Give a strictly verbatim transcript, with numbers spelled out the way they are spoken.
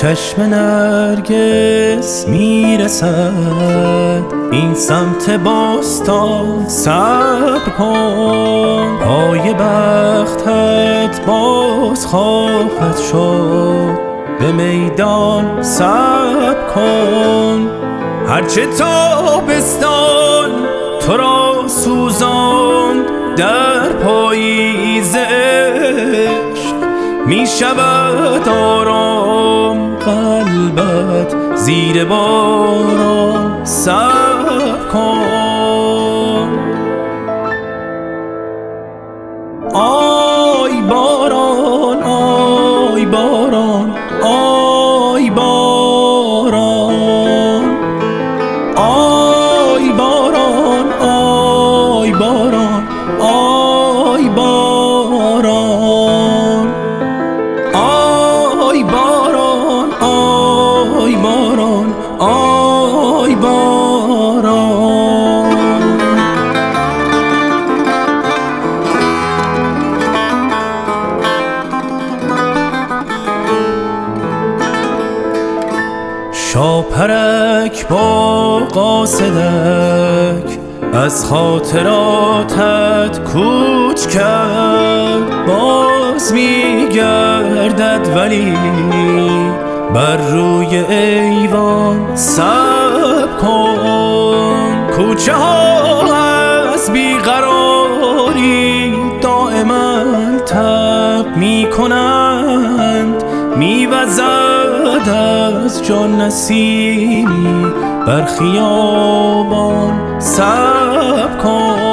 چشم نرگس میرسد این سمت باستان، صبر کن پای بختت باز خواهد شد، به میدان صبر کن. هرچه تابستان تو را سوزاند در پاییز عشق، می شود آرام قلبت زیر باران، صبر کن. آی باران آی باران آی باران آی باران آی باران آی باران آی باران آی باران آی باران. شاپرک با قاصدک از خاطراتت کوچ کرد، باز میگردد ولی بر روی ایوان، صبر کن. کوچه ها از بیقراری دائما تب میکنند، میوزد از جان نسیمی بر خیابان، صبر کن.